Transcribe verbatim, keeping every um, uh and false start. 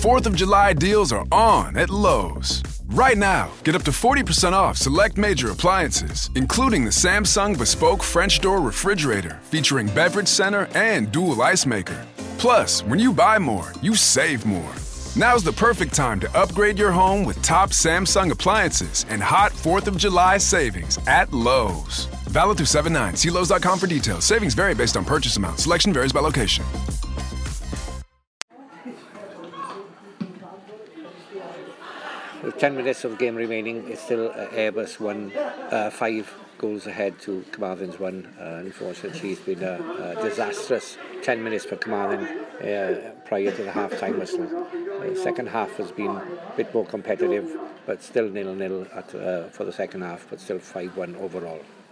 fourth of July deals are on at Lowe's. Right now, get up to forty percent off select major appliances, including the Samsung Bespoke French Door Refrigerator featuring beverage center and dual ice maker. Plus, when you buy more, you save more. Now's the perfect time to upgrade your home with top Samsung appliances and hot fourth of July savings at Lowe's. Valid through seven nine. See Lowe's dot com for details. Savings vary based on purchase amount. Selection varies by location. With ten minutes of the game remaining, it's still uh, Airbus one, uh, five goals ahead to Carmarthen's one. Uh, unfortunately, it's been a, a disastrous ten minutes for Carmarthen uh, prior to the half-time whistle. The second half has been a bit more competitive, but still nil-nil at, uh, for the second half, but still five one overall.